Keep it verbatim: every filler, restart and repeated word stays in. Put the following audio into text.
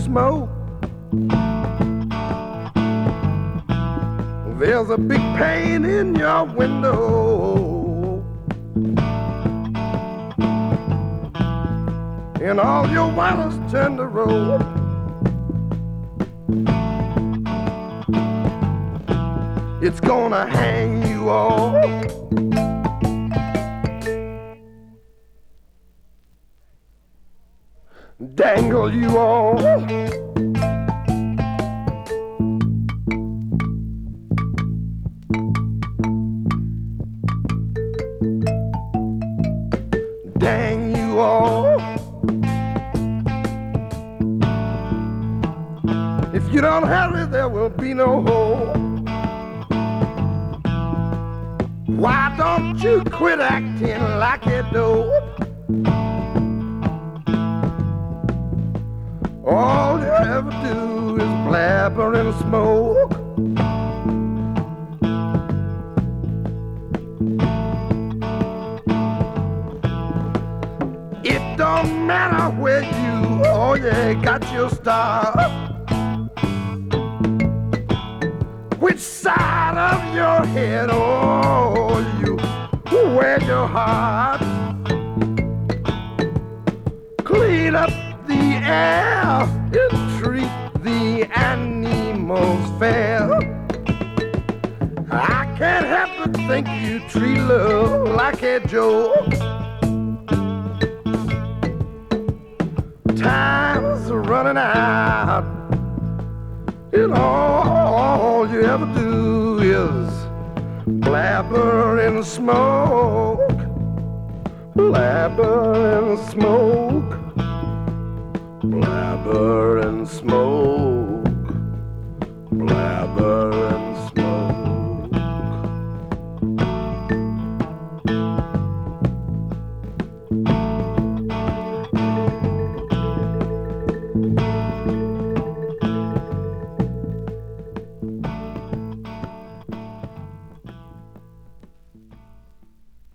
smoke. There's a big pane in your window, and all your wildest turn to road. It's gonna hang you all, dangle you all, dang you all. If you don't hurry, there will be no hope. Why don't you quit acting like a dope? All you ever do is blabber and smoke. It don't matter where you, oh yeah, got your start. Which side of your head, oh, you wear your heart. Clean up the air and treat the animals fair. I can't help but think you treat love like a joke. Time's running out, and all you ever do is blabber and smoke, blabber and smoke, blabber and smoke.